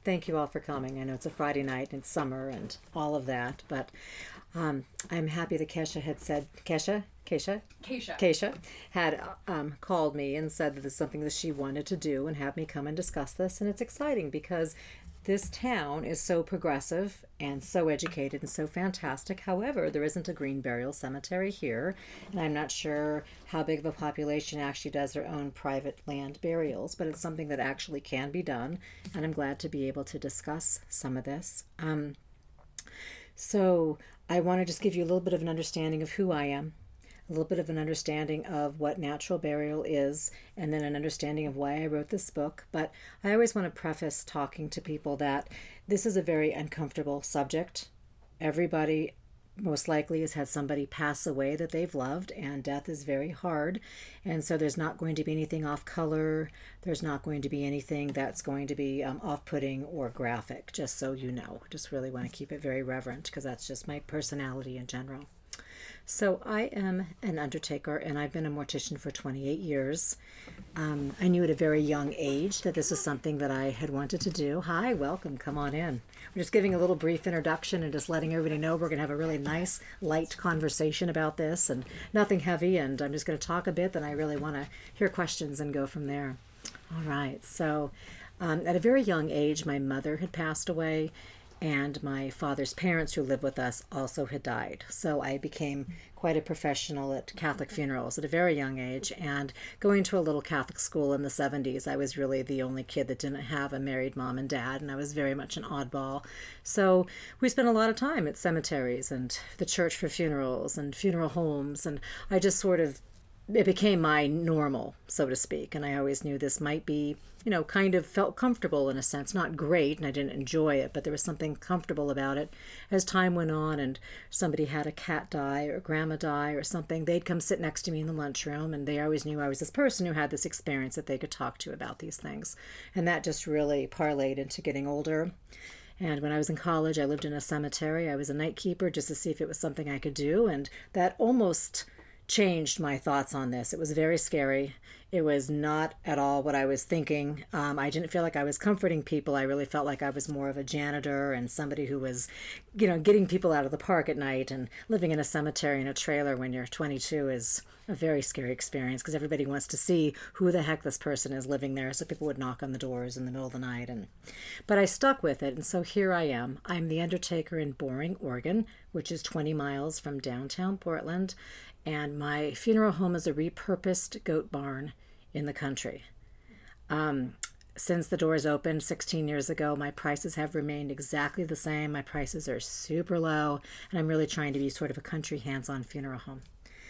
Thank you all for coming. I know it's a Friday night and it's summer and all of that, but I'm happy that Keisha had called me and said that this is something that she wanted to do and have me come and discuss this. And it's exciting because this town is so progressive and so educated and so fantastic. However, there isn't a green burial cemetery here, and I'm not sure how big of a population actually does their own private land burials, but it's something that actually can be done, and I'm glad to be able to discuss some of this. So I want to just give you a little bit of an understanding of who I am, a little bit of an understanding of what natural burial is, and then an understanding of why I wrote this book. But I always want to preface talking to people that this is a very uncomfortable subject. Everybody most likely has had somebody pass away that they've loved, and death is very hard. And so there's not going to be anything off color. There's not going to be anything that's going to be off-putting or graphic, just so you know. Just really want to keep it very reverent because that's just my personality in general. So I am an undertaker, and I've been a mortician for 28 years. I knew at a very young age that this was something that I had wanted to do. Hi, welcome, come on in. We're just giving a little brief introduction and just letting everybody know we're going to have a really nice, light conversation about this and nothing heavy, and I'm just going to talk a bit, then I really want to hear questions and go from there. All right, so at a very young age, my mother had passed away, and my father's parents who lived with us also had died. So I became quite a professional at Catholic funerals at a very young age, and going to a little Catholic school in the 70s, I was really the only kid that didn't have a married mom and dad, and I was very much an oddball. So we spent a lot of time at cemeteries and the church for funerals and funeral homes, and I just sort of, it became my normal, so to speak. And I always knew this might be, kind of felt comfortable in a sense, not great, and I didn't enjoy it, but there was something comfortable about it. As time went on and somebody had a cat die or grandma die or something, they'd come sit next to me in the lunchroom, and they always knew I was this person who had this experience that they could talk to about these things. And that just really parlayed into getting older. And when I was in college, I lived in a cemetery. I was a night keeper just to see if it was something I could do, and that almost changed my thoughts on this. It was very scary. It was not at all what I was thinking. I didn't feel like I was comforting people. I really felt like I was more of a janitor and somebody who was, getting people out of the park at night. And living in a cemetery in a trailer when you're 22 is a very scary experience because everybody wants to see who the heck this person is living there. So people would knock on the doors in the middle of the night. But I stuck with it. And so here I am. I'm the undertaker in Boring, Oregon, which is 20 miles from downtown Portland. And my funeral home is a repurposed goat barn in the country. Since the doors opened 16 years ago, my prices have remained exactly the same. My prices are super low, and I'm really trying to be sort of a country hands-on funeral home.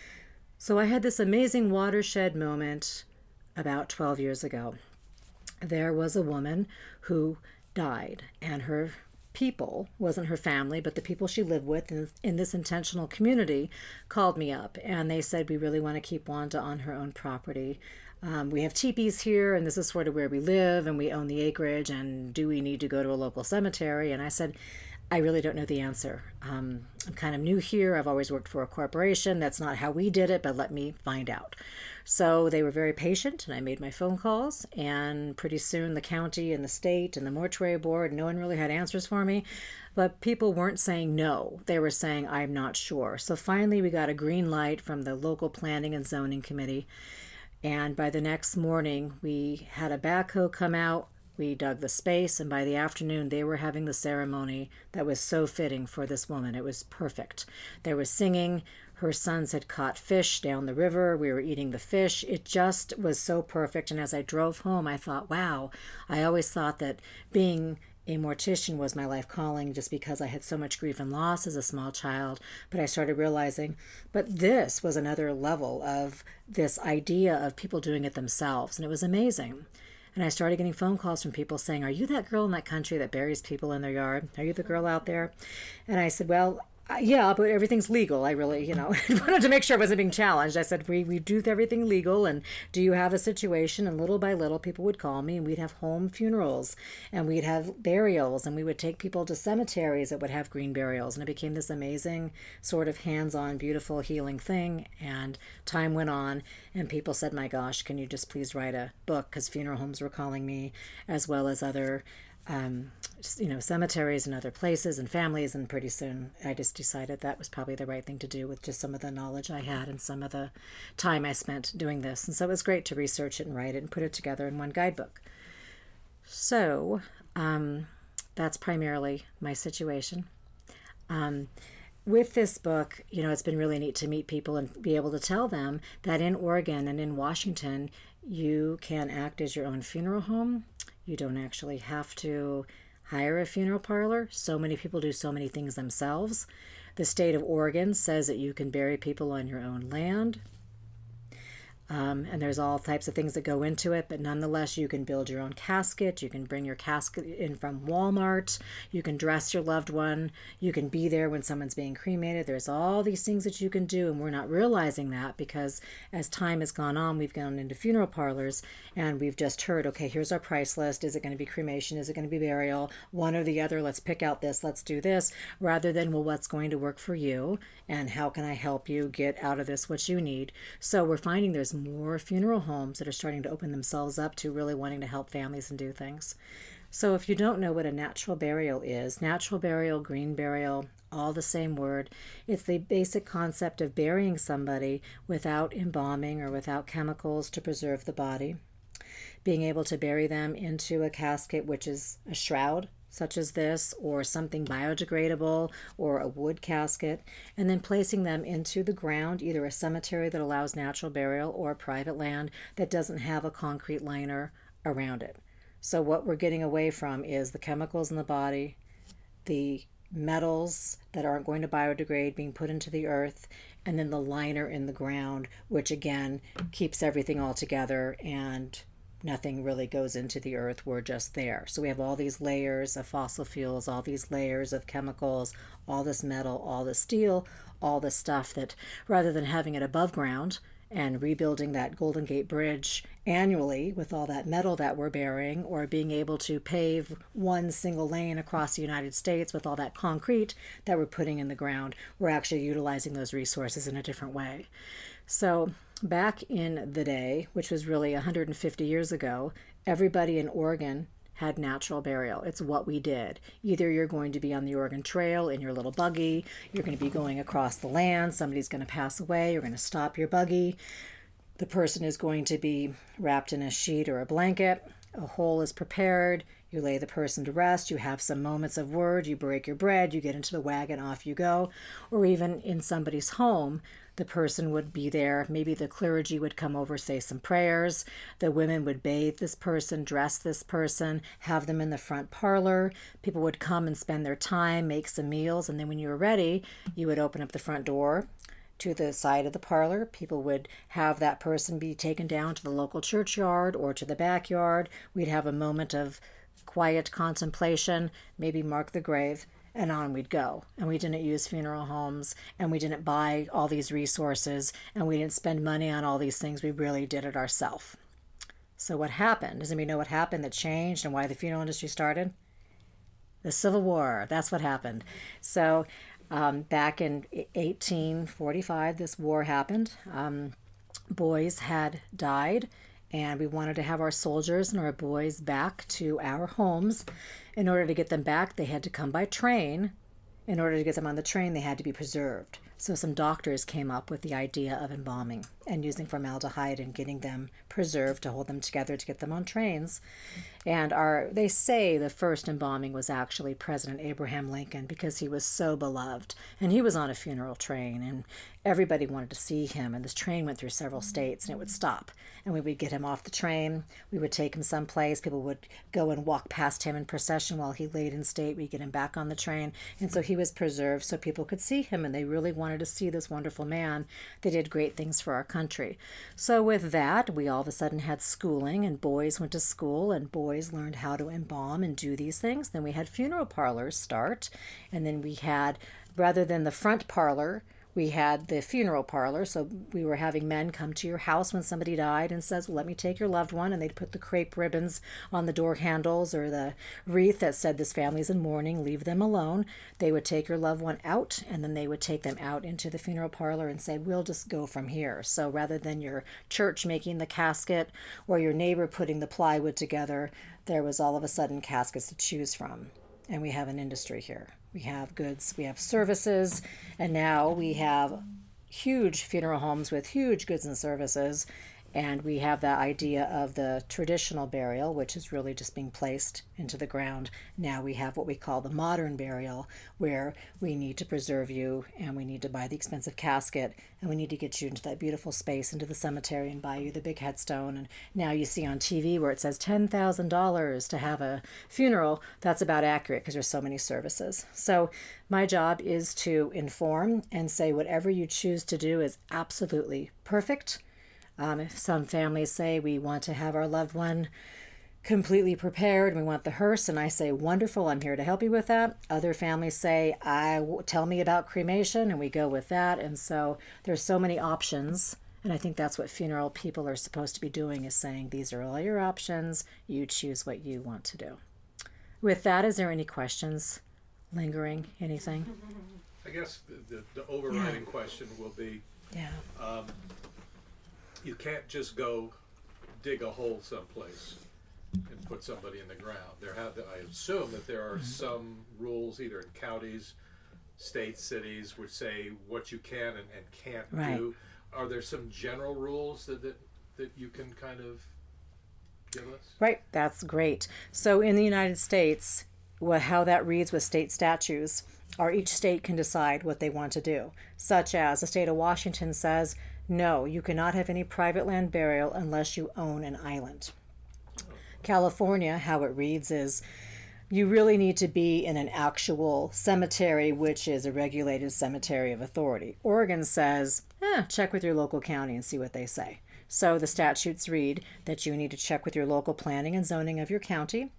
So I had this amazing watershed moment about 12 years ago. There was a woman who died, and her people, wasn't her family, but the people she lived with in this intentional community called me up, and they said, we really want to keep Wanda on her own property. We have teepees here, and this is sort of where we live, and we own the acreage, and do we need to go to a local cemetery? And I said, I really don't know the answer. I'm kind of new here. I've always worked for a corporation. That's not how we did it, but let me find out. So they were very patient, and I made my phone calls, and pretty soon the county and the state and the mortuary board, no one really had answers for me, but people weren't saying no. They were saying, I'm not sure. So finally we got a green light from the local planning and zoning committee, and by the next morning we had a backhoe come out. We dug the space, and by the afternoon they were having the ceremony that was so fitting for this woman. It was perfect. There was singing. Her sons had caught fish down the river. We were eating the fish. It just was so perfect. And as I drove home, I thought, wow, I always thought that being a mortician was my life calling just because I had so much grief and loss as a small child. But I started realizing, but this was another level of this idea of people doing it themselves. And it was amazing. And I started getting phone calls from people saying, are you that girl in that country that buries people in their yard? Are you the girl out there? And I said, well, yeah, but everything's legal. I really, wanted to make sure I wasn't being challenged. I said, we do everything legal, and do you have a situation? And little by little, people would call me, and we'd have home funerals, and we'd have burials, and we would take people to cemeteries that would have green burials. And it became this amazing sort of hands-on, beautiful, healing thing. And time went on, and people said, my gosh, can you just please write a book? Because funeral homes were calling me, as well as other cemeteries and other places and families. And pretty soon I just decided that was probably the right thing to do with just some of the knowledge I had and some of the time I spent doing this. And so it was great to research it and write it and put it together in one guidebook. So that's primarily my situation. With this book, it's been really neat to meet people and be able to tell them that in Oregon and in Washington, you can act as your own funeral home. You don't actually have to hire a funeral parlor. So many people do so many things themselves. The state of Oregon says that you can bury people on your own land. And there's all types of things that go into it, but nonetheless, you can build your own casket. You can bring your casket in from Walmart. You can dress your loved one. You can be there when someone's being cremated. There's all these things that you can do, and we're not realizing that because as time has gone on, we've gone into funeral parlors and we've just heard, okay, here's our price list. Is it going to be cremation? Is it going to be burial? One or the other. Let's pick out this. Let's do this. Rather than, well, what's going to work for you and how can I help you get out of this what you need? So we're finding there's more funeral homes that are starting to open themselves up to really wanting to help families and do things. So if you don't know what a natural burial is, natural burial, green burial, all the same word, it's the basic concept of burying somebody without embalming or without chemicals to preserve the body. Being able to bury them into a casket, which is a shroud, such as this, or something biodegradable, or a wood casket, and then placing them into the ground, either a cemetery that allows natural burial or private land that doesn't have a concrete liner around it. So what we're getting away from is the chemicals in the body, the metals that aren't going to biodegrade being put into the earth, and then the liner in the ground, which again keeps everything all together and nothing really goes into the earth. We're just there. So we have all these layers of fossil fuels, all these layers of chemicals, all this metal, all this steel, all this stuff that rather than having it above ground and rebuilding that Golden Gate Bridge annually with all that metal that we're burying, or being able to pave one single lane across the United States with all that concrete that we're putting in the ground, we're actually utilizing those resources in a different way. So back in the day, which was really 150 years ago, everybody in Oregon had natural burial. It's what we did. Either you're going to be on the Oregon Trail in your little buggy, you're going to be going across the land, somebody's going to pass away, you're going to stop your buggy, the person is going to be wrapped in a sheet or a blanket, a hole is prepared, you lay the person to rest, you have some moments of word, you break your bread, you get into the wagon, off you go. Or even in somebody's home, the person would be there. Maybe the clergy would come over, say some prayers. The women would bathe this person, dress this person, have them in the front parlor. People would come and spend their time, make some meals, and then when you were ready, you would open up the front door to the side of the parlor. People would have that person be taken down to the local churchyard or to the backyard. We'd have a moment of quiet contemplation, maybe mark the grave, and on we'd go. And we didn't use funeral homes, and we didn't buy all these resources, and we didn't spend money on all these things. We really did it ourselves. So what happened? Does anybody know what happened that changed and why the funeral industry started? The Civil War. That's what happened. So back in 1845, this war happened. Boys had died, and we wanted to have our soldiers and our boys back to our homes. In order to get them back, they had to come by train. In order to get them on the train, they had to be preserved. So some doctors came up with the idea of embalming and using formaldehyde and getting them preserved to hold them together to get them on trains. And they say the first embalming was actually President Abraham Lincoln, because he was so beloved. And he was on a funeral train, and everybody wanted to see him. And this train went through several states, and it would stop. And we would get him off the train. We would take him someplace. People would go and walk past him in procession while he laid in state. We'd get him back on the train. And so he was preserved so people could see him, and they really wanted to see this wonderful man that did great things for our country. So with that, we all of a sudden had schooling, and boys went to school, and boys learned how to embalm and do these things. Then we had funeral parlors start, and then we had, rather than the front parlor, we had the funeral parlor. So we were having men come to your house when somebody died and says, well, let me take your loved one. And they'd put the crepe ribbons on the door handles or the wreath that said, this family's in mourning, leave them alone. They would take your loved one out, and then they would take them out into the funeral parlor and say, we'll just go from here. So rather than your church making the casket or your neighbor putting the plywood together, there was all of a sudden caskets to choose from. and we have an industry here. We have goods, we have services, and now we have huge funeral homes with huge goods and services. And we have that idea of the traditional burial, which is really just being placed into the ground. Now we have what we call the modern burial, where we need to preserve you and we need to buy the expensive casket and we need to get you into that beautiful space into the cemetery and buy you the big headstone. And now you see on TV where it says $10,000 to have a funeral. That's about accurate because there's so many services. So my job is to inform and say whatever you choose to do is absolutely perfect. If some families say we want to have our loved one completely prepared and we want the hearse, and I say, wonderful, I'm here to help you with that. Other families say, tell me about cremation, and we go with that. And so there's so many options. And I think that's what funeral people are supposed to be doing, is saying, these are all your options. You choose what you want to do. With that, is there any questions lingering? Anything? I guess the overriding question will be, you can't just go dig a hole someplace and put somebody in the ground. I assume that there are some rules, either in counties, states, cities, which say what you can and can't do. Are there some general rules that you can kind of give us? Right, that's great. So in the United States, how that reads with state statutes are each state can decide what they want to do, such as the state of Washington says, no, you cannot have any private land burial unless you own an island. California, how it reads is, you really need to be in an actual cemetery, which is a regulated cemetery of authority. Oregon says, check with your local county and see what they say. So the statutes read that you need to check with your local planning and zoning of your county.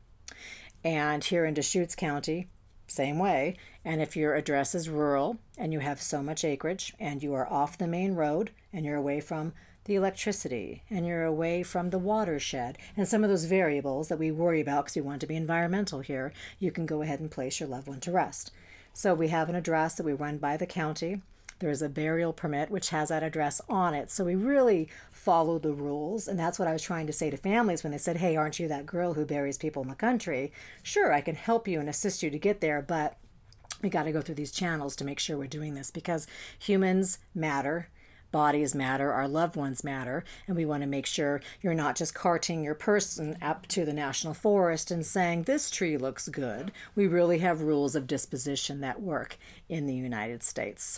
And here in Deschutes County, same way. And if your address is rural and you have so much acreage and you are off the main road and you're away from the electricity and you're away from the watershed and some of those variables that we worry about because we want to be environmental here, you can go ahead and place your loved one to rest. So we have an address that we run by the county. There's a burial permit which has that address on it. So we really follow the rules. And that's what I was trying to say to families when they said, hey, aren't you that girl who buries people in the country? Sure, I can help you and assist you to get there, but we got to go through these channels to make sure we're doing this because humans matter. Bodies matter, our loved ones matter, and we want to make sure you're not just carting your person up to the national forest and saying, this tree looks good. We really have rules of disposition that work in the United States.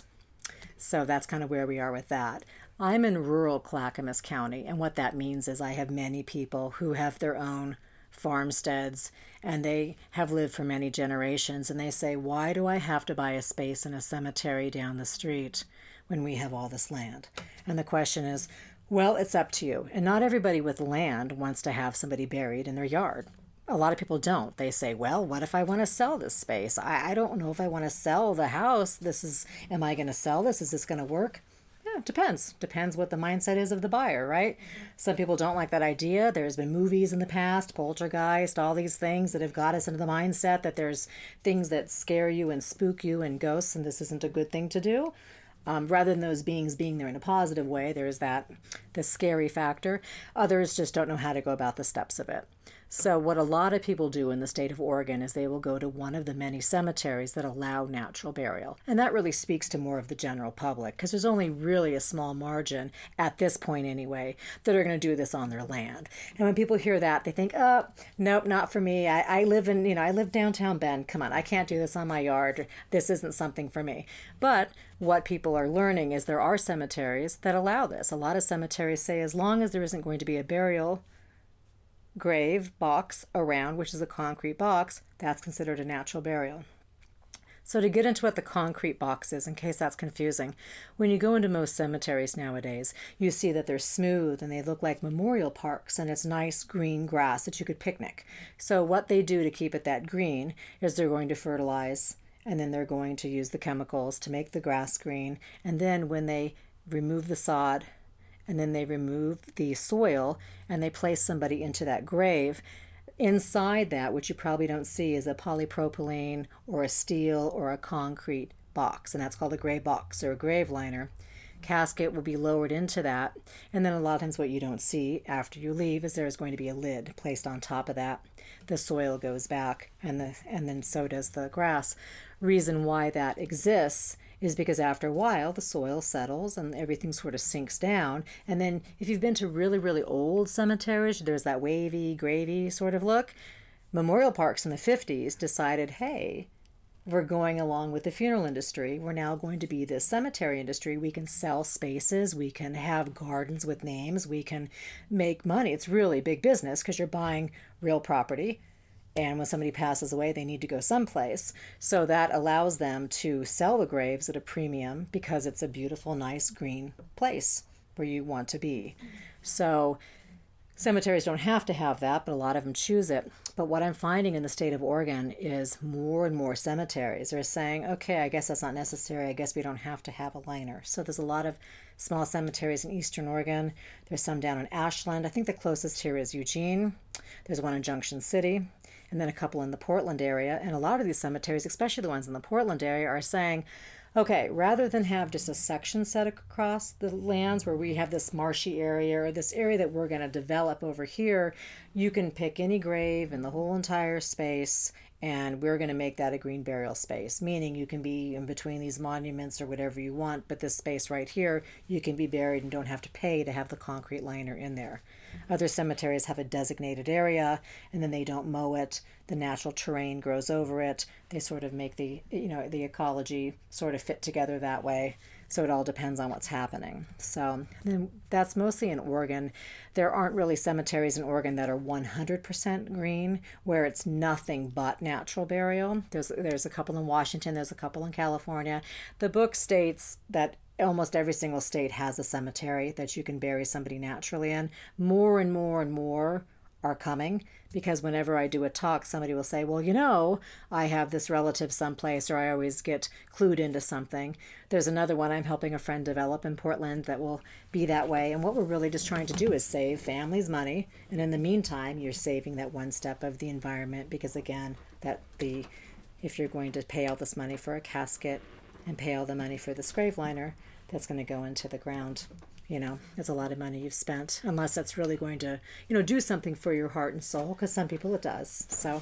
So that's kind of where we are with that. I'm in rural Clackamas County, and what that means is I have many people who have their own farmsteads, and they have lived for many generations, and they say, why do I have to buy a space in a cemetery down the street when we have all this land? And the question is, well, it's up to you. And not everybody with land wants to have somebody buried in their yard. A lot of people don't. They say, well, what if I want to sell this space? I don't know if I want to sell the house. Am I going to sell this? Is this going to work? Yeah, it depends. Depends what the mindset is of the buyer, right? Some people don't like that idea. There's been movies in the past, Poltergeist, all these things that have got us into the mindset that there's things that scare you and spook you and ghosts, and this isn't a good thing to do. Rather than those beings being there in a positive way, there's the scary factor. Others just don't know how to go about the steps of it. So what a lot of people do in the state of Oregon is they will go to one of the many cemeteries that allow natural burial. And that really speaks to more of the general public because there's only really a small margin, at this point anyway, that are going to do this on their land. And when people hear that, they think, oh, nope, not for me. I live downtown Bend. Come on, I can't do this on my yard. This isn't something for me. But what people are learning is there are cemeteries that allow this. A lot of cemeteries say as long as there isn't going to be a burial grave box around, which is a concrete box, that's considered a natural burial. So to get into what the concrete box is, in case that's confusing, when you go into most cemeteries nowadays, you see that they're smooth and they look like memorial parks and it's nice green grass that you could picnic. So what they do to keep it that green is they're going to fertilize and then they're going to use the chemicals to make the grass green. And then when they remove the sod and then they remove the soil and they place somebody into that grave, inside that, which you probably don't see, is a polypropylene or a steel or a concrete box, and that's called a gray box or a grave liner. casket will be lowered into that. And then a lot of times what you don't see after you leave is there's going to be a lid placed on top of that. The soil goes back, and then so does the grass. Reason why that exists is because after a while the soil settles and everything sort of sinks down. And then if you've been to really, really old cemeteries, there's that wavy, gravy sort of look. Memorial parks in the 50s decided, hey, we're going along with the funeral industry. We're now going to be this cemetery industry. We can sell spaces. We can have gardens with names. We can make money. It's really big business because you're buying real property. And when somebody passes away, they need to go someplace. So that allows them to sell the graves at a premium because it's a beautiful, nice, green place where you want to be. So cemeteries don't have to have that, but a lot of them choose it. But what I'm finding in the state of Oregon is more and more cemeteries are saying, okay, I guess that's not necessary. I guess we don't have to have a liner. So there's a lot of small cemeteries in eastern Oregon. There's some down in Ashland. I think the closest here is Eugene. There's one in Junction City, and then a couple in the Portland area. And a lot of these cemeteries, especially the ones in the Portland area, are saying, okay, rather than have just a section set across the lands where we have this marshy area or this area that we're going to develop over here, you can pick any grave in the whole entire space and we're going to make that a green burial space, meaning you can be in between these monuments or whatever you want, but this space right here, you can be buried and don't have to pay to have the concrete liner in there. Other cemeteries have a designated area and then they don't mow it. The natural terrain grows over it. They sort of make the ecology sort of fit together that way. So it all depends on what's happening. So then that's mostly in Oregon. There aren't really cemeteries in Oregon that are 100% green, where it's nothing but natural burial. There's a couple in Washington. There's a couple in California. The book states that almost every single state has a cemetery that you can bury somebody naturally in. More and more and more are coming, because whenever I do a talk, somebody will say, well, I have this relative someplace, or I always get clued into something. There's another one I'm helping a friend develop in Portland that will be that way. And what we're really just trying to do is save families money. And in the meantime, you're saving that one step of the environment, because again, if you're going to pay all this money for a casket and pay all the money for this grave liner, that's going to go into the ground. It's a lot of money you've spent, unless that's really going to, do something for your heart and soul, because some people it does. So,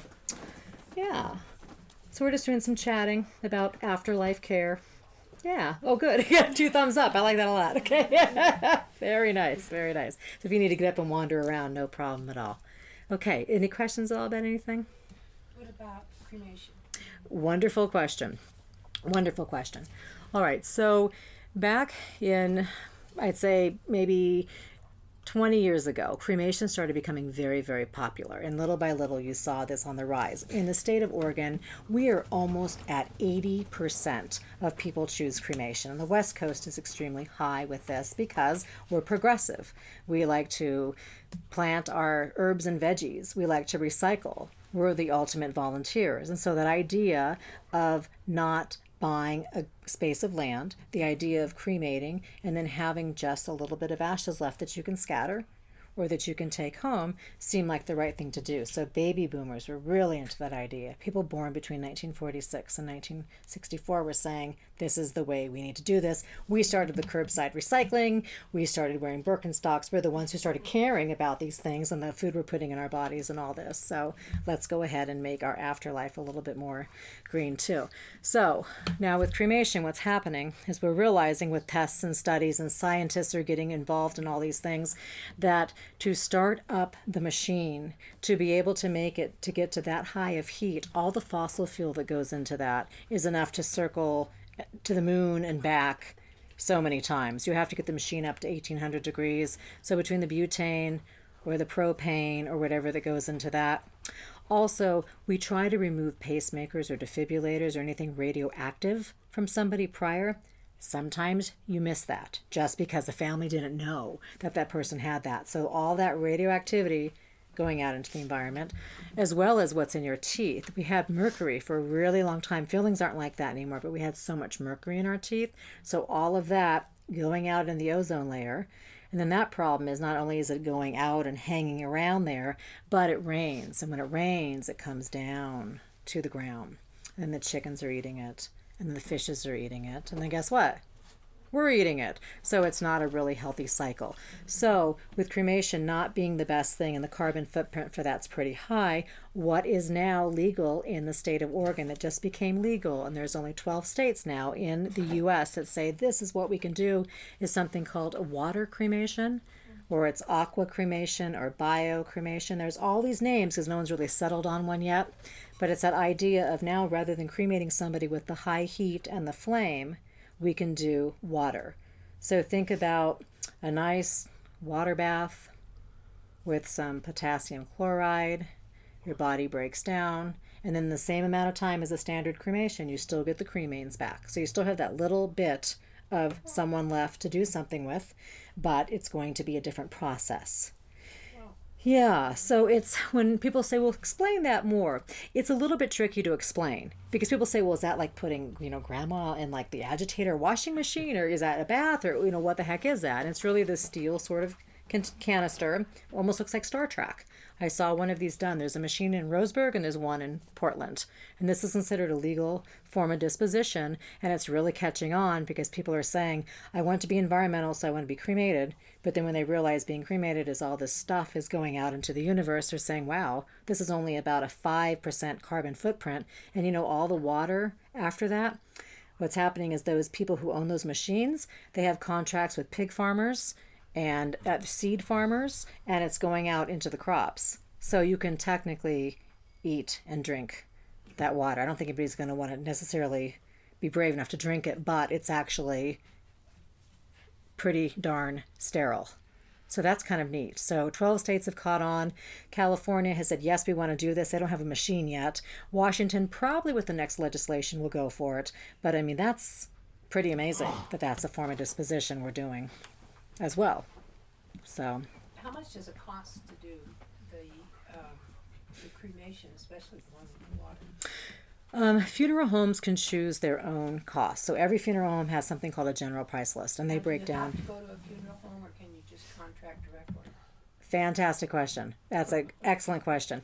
yeah. So we're just doing some chatting about afterlife care. Yeah. Oh, good. Yeah, 2 thumbs up. I like that a lot. Okay. Very nice. Very nice. So if you need to get up and wander around, no problem at all. Okay. Any questions at all about anything? What about cremation? Wonderful question. Wonderful question. All right. So back in, I'd say maybe 20 years ago, cremation started becoming very, very popular. And little by little, you saw this on the rise. In the state of Oregon, we are almost at 80% of people choose cremation. And the West Coast is extremely high with this because we're progressive. We like to plant our herbs and veggies. We like to recycle. We're the ultimate volunteers. And so that idea of not buying a space of land, the idea of cremating, and then having just a little bit of ashes left that you can scatter or that you can take home seemed like the right thing to do. So baby boomers were really into that idea. People born between 1946 and 1964 were saying, this is the way we need to do this. We started the curbside recycling. We started wearing Birkenstocks. We're the ones who started caring about these things and the food we're putting in our bodies and all this. So let's go ahead and make our afterlife a little bit more green too. So now with cremation, what's happening is we're realizing with tests and studies, and scientists are getting involved in all these things, that to start up the machine, to be able to make it, to get to that high of heat, all the fossil fuel that goes into that is enough to circle to the moon and back so many times. You have to get the machine up to 1800 degrees. So between the butane or the propane or whatever that goes into that. Also, we try to remove pacemakers or defibrillators or anything radioactive from somebody prior. Sometimes you miss that just because the family didn't know that that person had that. So all that radioactivity going out into the environment, as well as what's in your teeth. We had mercury for a really long time. Fillings aren't like that anymore, but we had so much mercury in our teeth. So all of that going out in the ozone layer. And then that problem is not only is it going out and hanging around there, but it rains. And when it rains, it comes down to the ground. And the chickens are eating it. And the fishes are eating it. And then guess what? we're eating it. So it's not a really healthy cycle. So with cremation not being the best thing and the carbon footprint for that's pretty high, what is now legal in the state of Oregon that just became legal, and there's only 12 states now in the U.S. that say this is what we can do, is something called a water cremation, or it's aqua cremation or bio cremation. There's all these names because no one's really settled on one yet. But it's that idea of now, rather than cremating somebody with the high heat and the flame, we can do water. So think about a nice water bath with some potassium chloride. Your body breaks down. And then the same amount of time as a standard cremation, you still get the cremains back. So you still have that little bit of someone left to do something with, but it's going to be a different process. Yeah, so it's when people say, well, explain that more. It's a little bit tricky to explain because people say, well, is that like putting, grandma in like the agitator washing machine, or is that a bath, or, what the heck is that? And it's really this steel sort of canister, almost looks like Star Trek. I saw one of these done. There's a machine in Roseburg and there's one in Portland. And this is considered a legal form of disposition, and it's really catching on because people are saying, I want to be environmental, so I want to be cremated. But then when they realize being cremated is all this stuff is going out into the universe, they're saying, wow, this is only about a 5% carbon footprint. And all the water after that, what's happening is those people who own those machines, they have contracts with pig farmers and seed farmers, and it's going out into the crops. So you can technically eat and drink that water. I don't think anybody's going to want to necessarily be brave enough to drink it, but it's actually pretty darn sterile. So that's kind of neat. So 12 states have caught on. California has said, yes, we want to do this. They don't have a machine yet. Washington, probably with the next legislation, will go for it. But I mean, that's pretty amazing that that's a form of disposition we're doing as well. So How much does it cost to do the cremation, especially the one with water? Funeral homes can choose their own costs. So every funeral home has something called a general price list, and they break down. Do you have to go to a funeral home, or can you just contract directly? Fantastic question. That's an excellent question.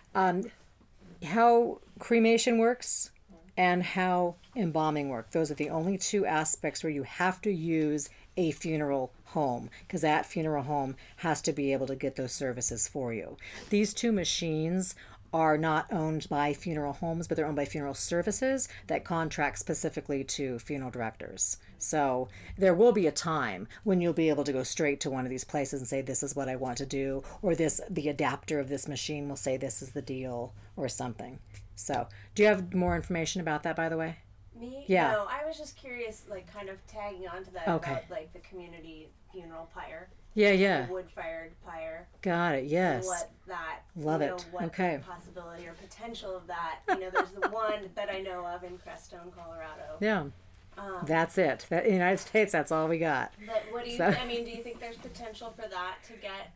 How cremation works and how embalming work. Those are the only two aspects where you have to use a funeral home, because that funeral home has to be able to get those services for you. These two machines are not owned by funeral homes, but they're owned by funeral services that contract specifically to funeral directors. So there will be a time when you'll be able to go straight to one of these places and say, this is what I want to do, or the adapter of this machine will say, this is the deal, or something. So do you have more information about that, by the way? Me? Yeah. No, I was just curious, like, kind of tagging on to that about, like, the community funeral pyre. Yeah. The wood-fired pyre. Got it, yes. And what that, Love it. what Okay. the possibility or potential of that. There's the one that I know of in Crestone, Colorado. Yeah. That's it. In the United States, that's all we got. But what do you, So- do you think there's potential for that to get,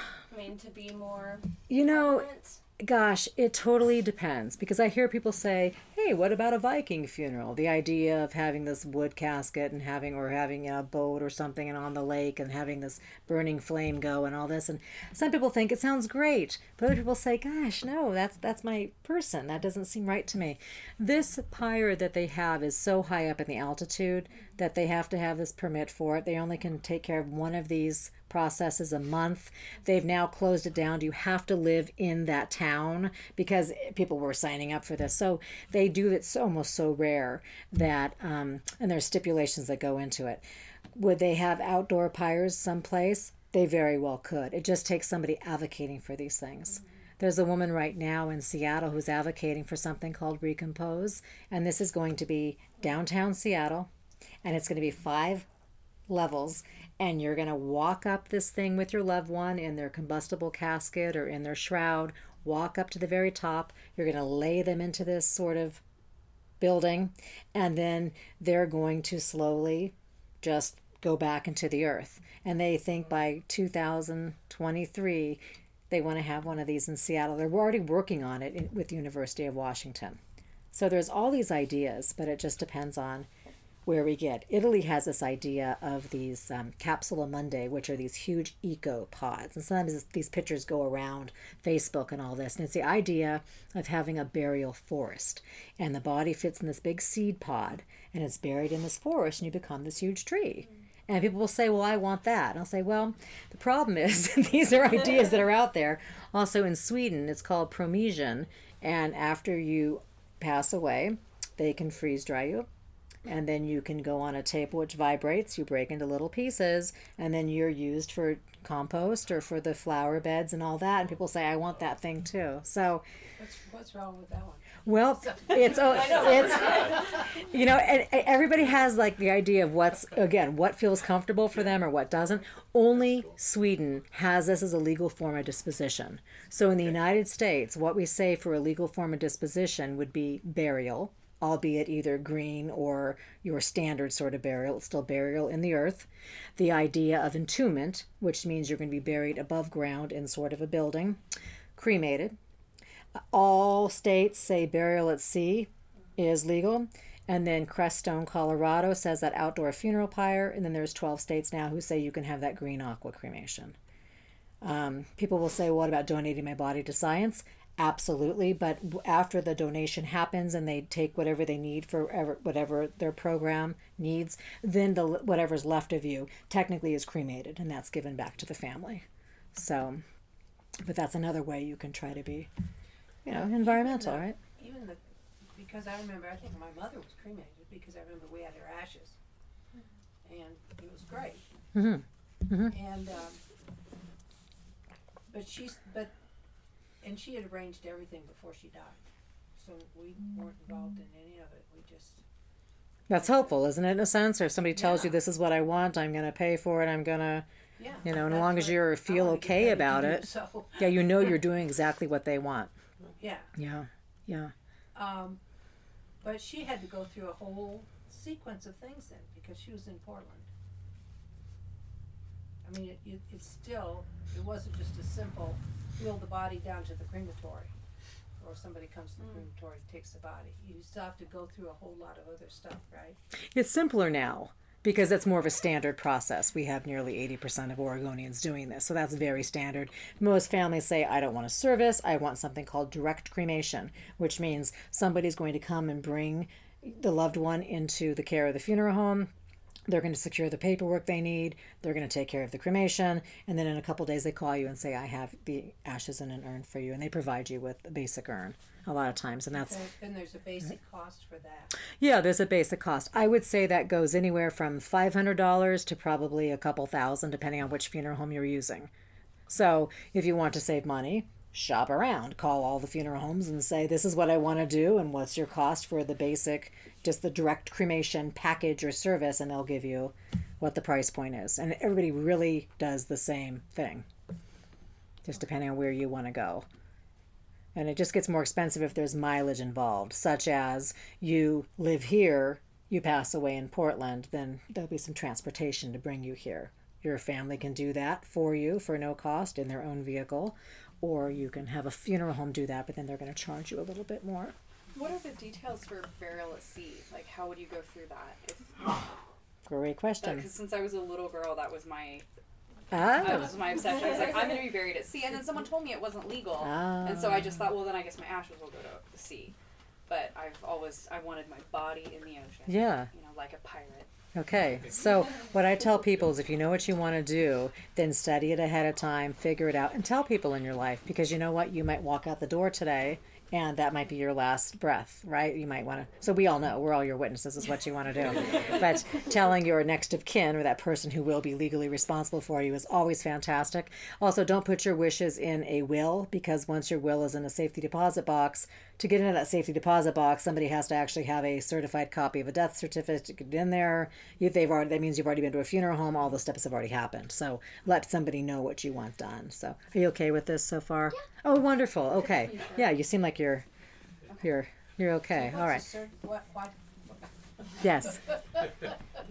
to be more prevalent? Gosh, it totally depends, because I hear people say, hey, what about a Viking funeral? The idea of having this wood casket and having a boat or something and on the lake and having this burning flame go and all this. And some people think it sounds great, but other people say, gosh, no, that's my person. That doesn't seem right to me. This pyre that they have is so high up in the altitude that they have to have this permit for it. They only can take care of one of these processes a month. They've now closed it down. You have to live in that town because people were signing up for this. So they do it almost so rare that, and there's stipulations that go into it. Would they have outdoor pyres someplace? They very well could. It just takes somebody advocating for these things. There's a woman right now in Seattle who's advocating for something called Recompose, and this is going to be downtown Seattle, and it's going to be 5 levels, and you're going to walk up this thing with your loved one in their combustible casket or in their shroud, walk up to the very top. You're going to lay them into this sort of building, and then they're going to slowly just go back into the earth. And they think by 2023 they want to have one of these in Seattle. They're already working on it with the University of Washington. So there's all these ideas, but it just depends on where we get. Italy has this idea of these capsula mundi, which are these huge eco pods. And sometimes these pictures go around Facebook and all this. And it's the idea of having a burial forest. And the body fits in this big seed pod, and it's buried in this forest, and you become this huge tree. And people will say, well, I want that. And I'll say, well, the problem is these are ideas that are out there. Also in Sweden, it's called promession. And after you pass away, they can freeze dry you. And then you can go on a table which vibrates, you break into little pieces, and then you're used for compost or for the flower beds and all that. And people say, I want that thing too. So what's wrong with that one? Well, it's you know, and everybody has like the idea of what feels comfortable for them or what doesn't. Only Sweden has this as a legal form of disposition. So in the United States, what we say for a legal form of disposition would be burial, albeit either green or your standard sort of burial. It's still burial in the earth. The idea of entombment, which means you're going to be buried above ground in sort of a building. Cremated. All states say burial at sea is legal. And then Crestone, Colorado says that outdoor funeral pyre. And then there's 12 states now who say you can have that green aqua cremation. People will say, well, what about donating my body to science? Absolutely, but after the donation happens and they take whatever they need for whatever their program needs, then whatever's left of you technically is cremated, and that's given back to the family. So, but that's another way you can try to be, environmental, right? Because I remember, I think my mother was cremated because I remember we had her ashes, and it was great. Mm-hmm. Mm-hmm. And and she had arranged everything before she died. So we weren't involved in any of it. We just... That's helpful, isn't it, in a sense? Or if somebody tells you this is what I want, I'm going to pay for it, I'm going to... Yeah. And as long as you feel okay about it. So. Yeah, you're doing exactly what they want. Yeah. Yeah. Yeah. But she had to go through a whole sequence of things then because she was in Portland. I mean, it wasn't just a simple wheel the body down to the crematory, or somebody comes to the crematory and takes the body. You still have to go through a whole lot of other stuff, right? It's simpler now because it's more of a standard process. We have nearly 80% of Oregonians doing this, so that's very standard. Most families say, I don't want a service, I want something called direct cremation, which means somebody's going to come and bring the loved one into the care of the funeral home. They're going to secure the paperwork they need. They're going to take care of the cremation. And then in a couple of days, they call you and say, I have the ashes in an urn for you. And they provide you with a basic urn a lot of times. And that's... And there's a basic cost for that. Yeah, there's a basic cost. I would say that goes anywhere from $500 to probably a couple thousand, depending on which funeral home you're using. So if you want to save money, shop around. Call all the funeral homes and say, this is what I want to do, and what's your cost for the basic, just the direct cremation package or service, and they'll give you what the price point is. And everybody really does the same thing, just depending on where you want to go. And it just gets more expensive if there's mileage involved, such as you live here, you pass away in Portland, then there'll be some transportation to bring you here. Your family can do that for you for no cost in their own vehicle. Or you can have a funeral home do that, but then they're going to charge you a little bit more. What are the details for burial at sea? Like, how would you go through that? Great question. Because since I was a little girl, that was my my obsession. I was like, I'm going to be buried at sea. And then someone told me it wasn't legal. And so I just thought, well, then I guess my ashes will go to the sea. But I wanted my body in the ocean. Yeah. Like a pirate. Okay, so what I tell people is if you know what you want to do, then study it ahead of time, figure it out, and tell people in your life. Because you know what? You might walk out the door today, and that might be your last breath, right? You might want to... So we all know, we're all your witnesses, is what you want to do. But telling your next of kin, or that person who will be legally responsible for you, is always fantastic. Also, don't put your wishes in a will, because once your will is in a safety deposit box, to get into that safety deposit box, somebody has to actually have a certified copy of a death certificate to get in there. That means you've already been to a funeral home. All the steps have already happened. So let somebody know what you want done. So are you okay with this so far? Yeah. Oh, wonderful. Okay. Yeah, you seem like you're okay. So all right. what? Yes.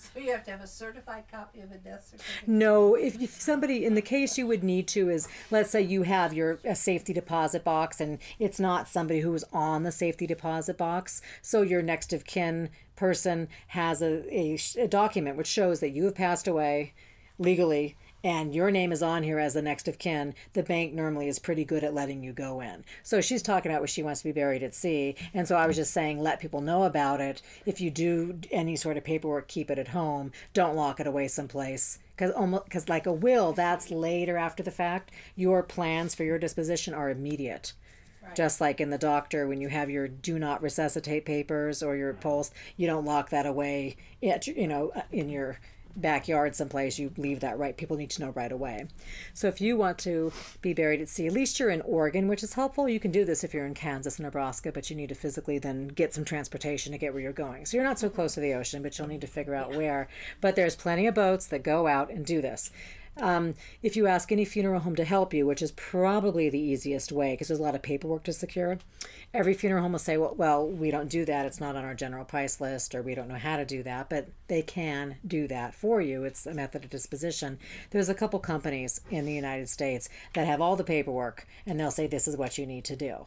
So you have to have a certified copy of a death certificate? No, if somebody, in the case you would need to is, let's say you have a safety deposit box and it's not somebody who is on the safety deposit box. So your next of kin person has a document which shows that you have passed away legally and your name is on here as the next of kin. The bank normally is pretty good at letting you go in. So she's talking about where she wants to be buried at sea. And so I was just saying, let people know about it. If you do any sort of paperwork, keep it at home. Don't lock it away someplace. Because like a will, that's later after the fact. Your plans for your disposition are immediate. Right. Just like in the doctor, when you have your do not resuscitate papers or your pulse, you don't lock that away in your backyard someplace. You leave that right. People need to know right away. So if you want to be buried at sea, at least you're in Oregon, which is helpful. You can do this if you're in Kansas and Nebraska, but you need to physically then get some transportation to get where you're going. So you're not so close to the ocean, but you'll need to figure out where. But there's plenty of boats that go out and do this. If you ask any funeral home to help you, which is probably the easiest way because there's a lot of paperwork to secure, every funeral home will say, well, we don't do that. It's not on our general price list, or we don't know how to do that, but they can do that for you. It's a method of disposition. There's a couple companies in the United States that have all the paperwork, and they'll say this is what you need to do.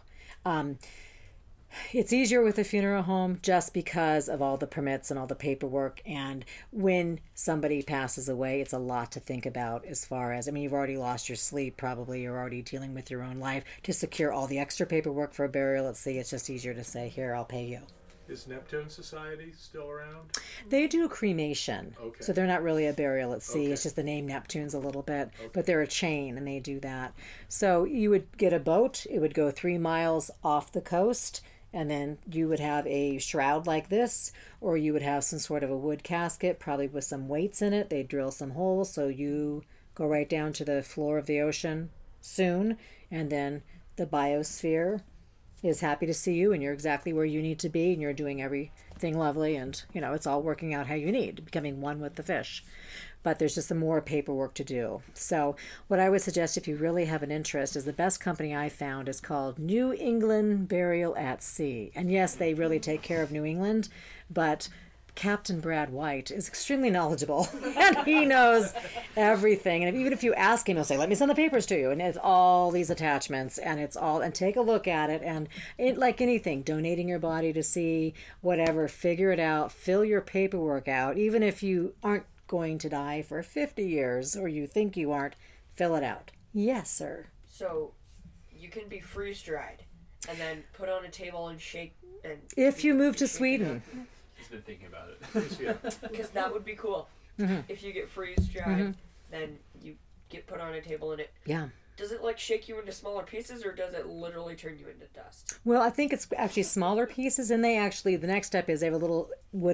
It's easier with a funeral home just because of all the permits and all the paperwork. And when somebody passes away, it's a lot to think about as far as, you've already lost your sleep probably. You're already dealing with your own life. To secure all the extra paperwork for a burial at sea, it's just easier to say, here, I'll pay you. Is Neptune Society still around? They do cremation. Okay. So they're not really a burial at sea. Okay. It's just the name Neptune's a little bit. Okay. But they're a chain and they do that. So you would get a boat. It would go 3 miles off the coast. And then you would have a shroud like this, or you would have some sort of a wood casket, probably with some weights in it. They'd drill some holes so you go right down to the floor of the ocean soon. And then the biosphere is happy to see you, and you're exactly where you need to be, and you're doing everything lovely, and it's all working out how you need, becoming one with the fish. But there's just some more paperwork to do. So what I would suggest if you really have an interest is the best company I found is called New England Burial at Sea. And yes, they really take care of New England, but Captain Brad White is extremely knowledgeable and he knows everything. And even if you ask him, he'll say, let me send the papers to you. And it's all these attachments and take a look at it. And like anything, donating your body to sea, whatever, figure it out, fill your paperwork out. Even if you aren't going to die for 50 years or you think you aren't, fill it out. Yes, sir. So you can be freeze-dried and then put on a table and shake. And if you move to Sweden. He's been thinking about it. Because that would be cool. Mm-hmm. If you get freeze-dried, then you get put on a table and it... Yeah. Does it shake you into smaller pieces, or does it literally turn you into dust? Well, I think it's actually smaller pieces, and they actually, the next step is they have a little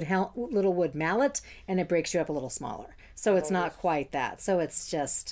wood mallet, and it breaks you up a little smaller. So it's not quite that. So it's just,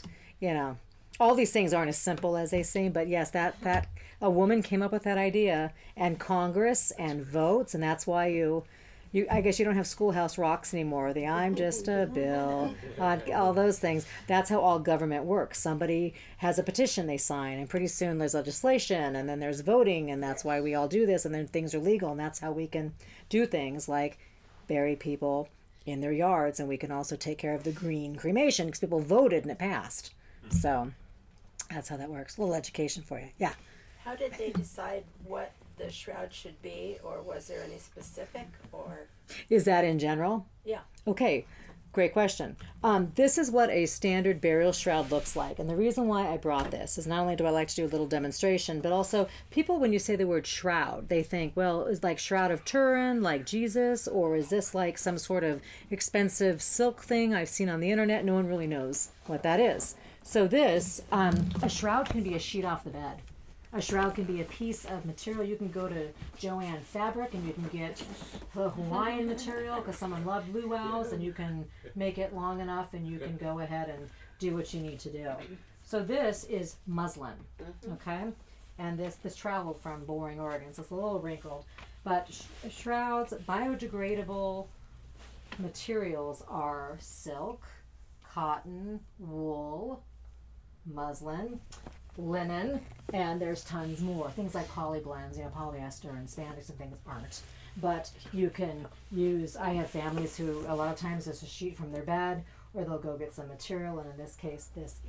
all these things aren't as simple as they seem, but yes, that a woman came up with that idea, and Congress and votes, and that's why I guess you don't have Schoolhouse Rocks anymore. The I'm just a bill, all those things. That's how all government works. Somebody has a petition they sign, and pretty soon there's legislation, and then there's voting, and that's why we all do this, and then things are legal, and that's how we can do things like bury people in their yards, and we can also take care of the green cremation because people voted and it passed. So that's how that works. A little education for you. Yeah. How did they decide what the shroud should be, or was there any specific, or? Is that in general? Yeah. Okay, great question. This is what a standard burial shroud looks like. And the reason why I brought this is not only do I like to do a little demonstration, but also people, when you say the word shroud, they think, well, is like Shroud of Turin, like Jesus, or is this like some sort of expensive silk thing I've seen on the internet? No one really knows what that is. So this, a shroud can be a sheet off the bed. A shroud can be a piece of material. You can go to Joann Fabric and you can get the Hawaiian material because someone loved luau's, and you can make it long enough and you can go ahead and do what you need to do. So this is muslin, okay? And this traveled from Boring, Oregon, so it's a little wrinkled. But shrouds, biodegradable materials are silk, cotton, wool, muslin, linen, and there's tons more. Things like polyblends, polyester and spandex and things aren't. But you can use, I have families who a lot of times it's a sheet from their bed, or they'll go get some material, and in this case this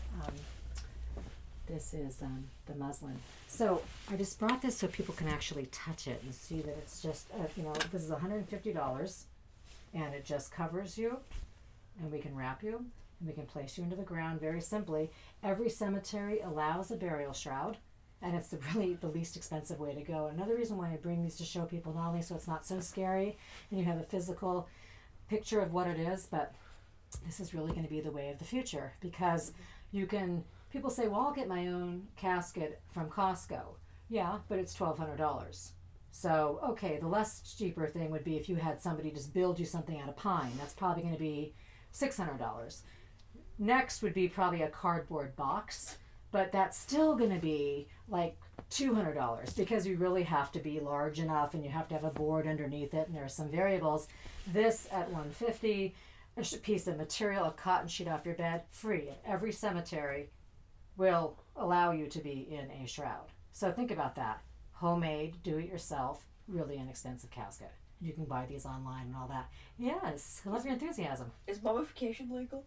is the muslin. So I just brought this so people can actually touch it and see that it's just, this is $150, and it just covers you, and we can wrap you, and we can place you into the ground very simply. Every cemetery allows a burial shroud, and it's really the least expensive way to go. Another reason why I bring these to show people, not only so it's not so scary, and you have a physical picture of what it is, but this is really going to be the way of the future, because people say, well, I'll get my own casket from Costco. Yeah, but it's $1,200. So, okay, the less cheaper thing would be if you had somebody just build you something out of pine. That's probably going to be $600. Next would be probably a cardboard box, but that's still going to be like $200 because you really have to be large enough and you have to have a board underneath it, and there are some variables. This at $150, a piece of material, a cotton sheet off your bed, free. Every cemetery will allow you to be in a shroud. So think about that. Homemade, do-it-yourself, really inexpensive casket. You can buy these online and all that. Yes, I love your enthusiasm. Is mummification legal?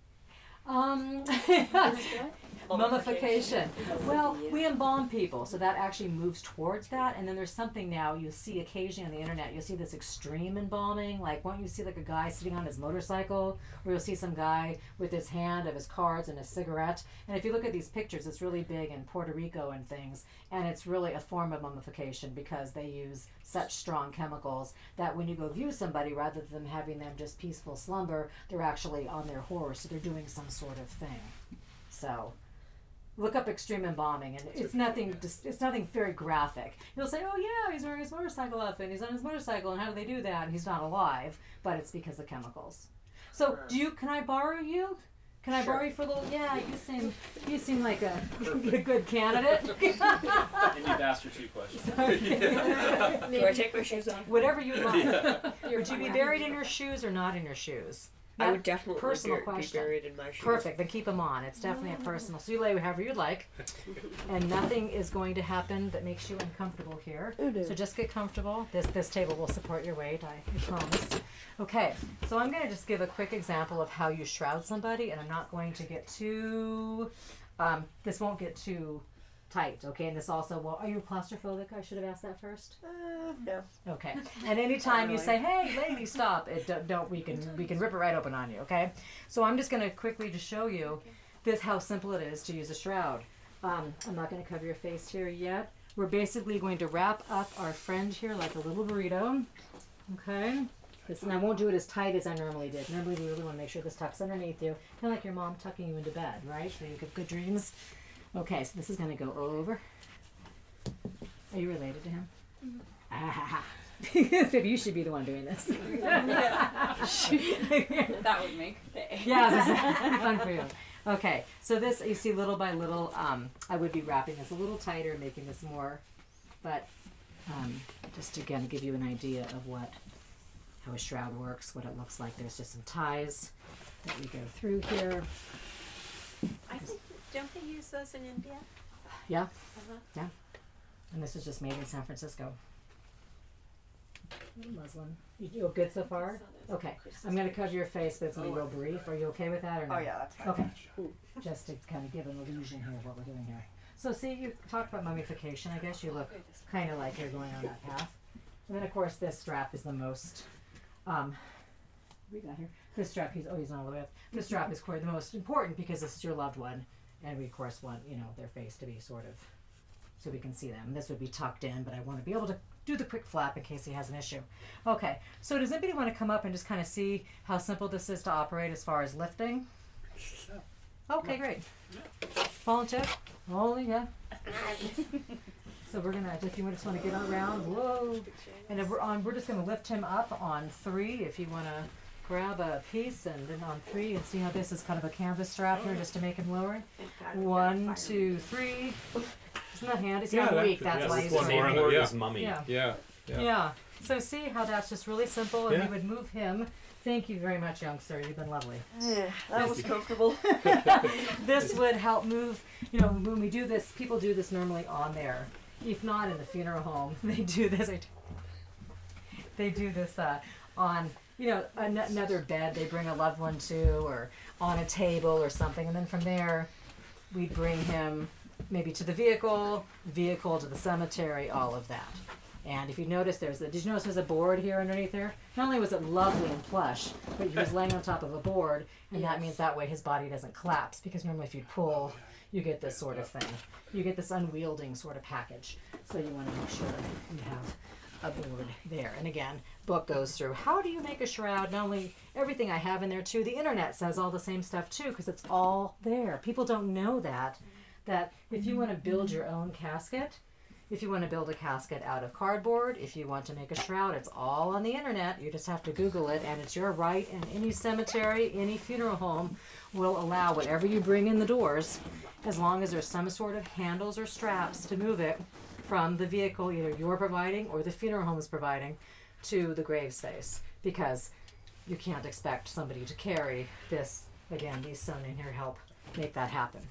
Mummification. Well, we embalm people, so that actually moves towards that. And then there's something now you see occasionally on the internet. You'll see this extreme embalming, like won't you see like a guy sitting on his motorcycle, or you'll see some guy with his hand of his cards and a cigarette. And if you look at these pictures, it's really big in Puerto Rico and things, and it's really a form of mummification because they use such strong chemicals that when you go view somebody, rather than having them just peaceful slumber, they're actually on their horse, so they're doing some sort of thing. So look up extreme embalming, and it's nothing very graphic. You'll say, oh yeah, he's wearing his motorcycle outfit, and he's on his motorcycle, and how do they do that? And he's not alive, but it's because of chemicals. So can I borrow you? Can I borrow you for a little? Yeah, you seem like a good candidate. And you've asked her 2 questions. Do I take my shoes off? Whatever you like. Yeah. Would you be buried in your shoes or not in your shoes? I would definitely personal be question. buried in my shoes. Perfect, then keep them on. It's definitely a personal. So you lay however you'd like, and nothing is going to happen that makes you uncomfortable here. So just get comfortable. This table will support your weight, I promise. Okay, so I'm going to just give a quick example of how you shroud somebody, and I'm not going to get too. This won't get too tight, okay? And this also will. Are you claustrophobic? I should have asked that first. No. Okay. And anytime you say, "Hey, lady, stop!" We can rip it right open on you, okay? So I'm just going to quickly just show you how simple it is to use a shroud. I'm not going to cover your face here yet. We're basically going to wrap up our friend here like a little burrito, okay? And I won't do it as tight as I normally did. Normally, we really want to make sure this tucks underneath you, kind of like your mom tucking you into bed, right? So you get good dreams. Okay, so this is going to go over. Are you related to him? Mm-hmm. Ah, maybe you should be the one doing this. That would make day. Yeah, this is fun for you. Okay, so this, you see little by little, I would be wrapping this a little tighter, making this more, but just to again give you an idea of how a shroud works, what it looks like. There's just some ties that we go through here. I think, don't they use those in India? Yeah, yeah. And this is just made in San Francisco. Muslin. You good so far? Okay. I'm going to cover your face, but it's going to be real brief. Are you okay with that or not? Oh yeah, that's fine. Okay. Just to kind of give an illusion here of what we're doing here. So see, you talked about mummification. I guess you look kind of like you're going on that path. And then, of course, this strap is the most... we got here. This strap, he's not all the way up. This strap is quite the most important because this is your loved one. And we, of course, want, their face to be sort of... so we can see them. This would be tucked in, but I want to be able to do the quick flap in case he has an issue. Okay, so does anybody want to come up and just kind of see how simple this is to operate as far as lifting? Okay, great. Fall check? Only, yeah. So we're going to, if you just want to get around, whoa. And if we're just going to lift him up on 3 if you want to grab a piece, and then on 3 and see how this is kind of a canvas strap here just to make him lower. 1, 2, 3. Isn't that handy? See how weak, that's why he's more his mummy. Yeah. So see how that's just really simple, and Yeah. we would move him. Thank you very much, young sir. You've been lovely. Yeah, that was comfortable. This would help move. You know, when we do this, people do this normally on there. If not in the funeral home, they do this. They do this on, you know, another bed they bring a loved one to, or on a table or something, and then from there, we bring him maybe to the vehicle to the cemetery, all of that. And if you notice, did you notice there's a board here underneath there? Not only was it lovely and plush, but he was laying on top of a board, and that means that way his body doesn't collapse, because normally if you pull, you get this sort of thing. You get this unwielding sort of package. So you want to make sure you have a board there. And again, book goes through how do you make a shroud. Not only everything I have in there too, the internet says all the same stuff too, because it's all there. People don't know that if you want to build your own casket, if you want to build a casket out of cardboard, if you want to make a shroud, it's all on the internet. You just have to Google it, and it's your right. And any cemetery, any funeral home will allow whatever you bring in the doors, as long as there's some sort of handles or straps to move it from the vehicle either you're providing or the funeral home is providing to the grave space, because you can't expect somebody to carry this. Again, these sewn in here help make that happen.